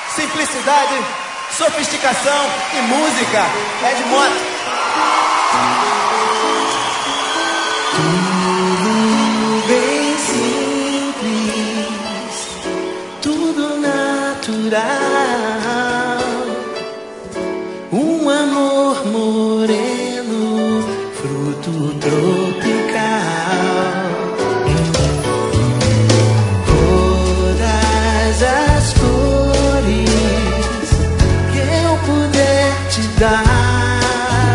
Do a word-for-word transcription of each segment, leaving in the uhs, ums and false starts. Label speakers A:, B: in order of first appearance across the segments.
A: simplicidade, sofisticação e música. Ed Mota.
B: Tudo bem simples, tudo natural. Um amor moreno, fruto tropical. Todas as cores que eu puder te dar,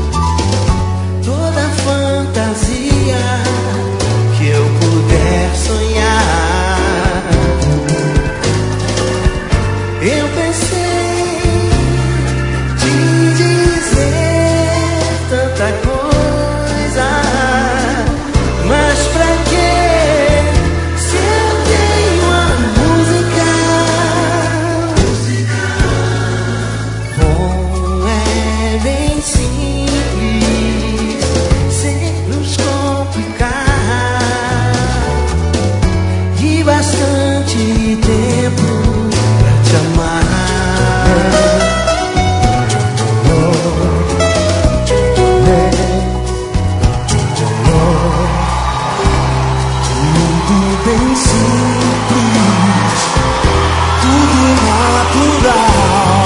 B: toda fantasia que eu puder sonhar. Eu pensei te dizer tanta coisa, mas pra quê? Se eu tenho a música. Bom, é bem simples, sem nos complicar, e bastante tempo pra te amar. Tudo bem simples, tudo natural.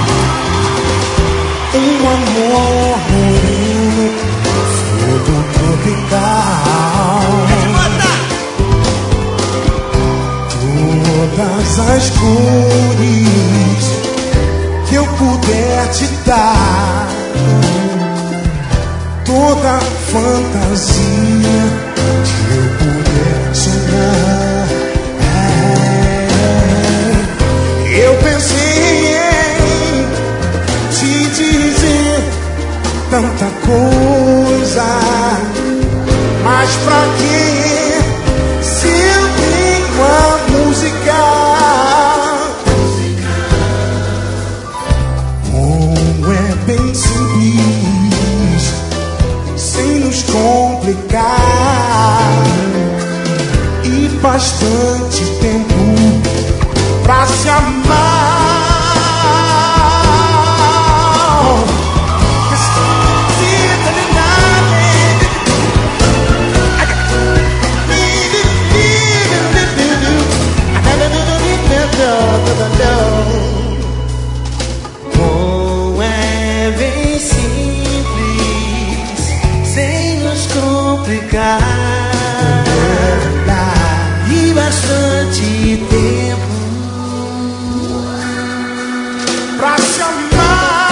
B: Um amor moreno, fruto tropical. Todas as cores que eu puder te dar, toda fantasia que eu puder sonhar. É, eu pensei em te dizer tanta coisa, mas pra quê? Se eu tenho a música. Como é bem simples, sem nos complicar, e bastante tempo pra se amar. Bom, é bem simples, sem nos complicar, e bastante tempo pra se amar.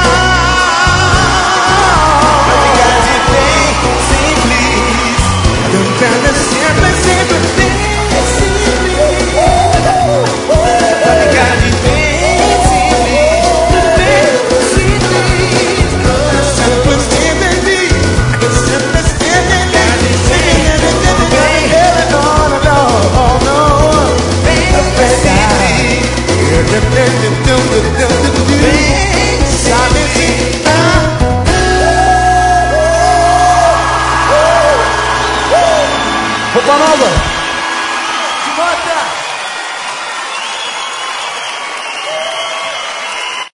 A: Praticamente bem simples,
B: Cantando sempre, sempre bem simples.
A: praticamente bem simples, bem simples.
B: Sempre, sempre bem. Sempre, sempre Roupa nova.